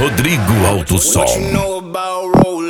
Rodrigo Alto Som. What you know about Rolls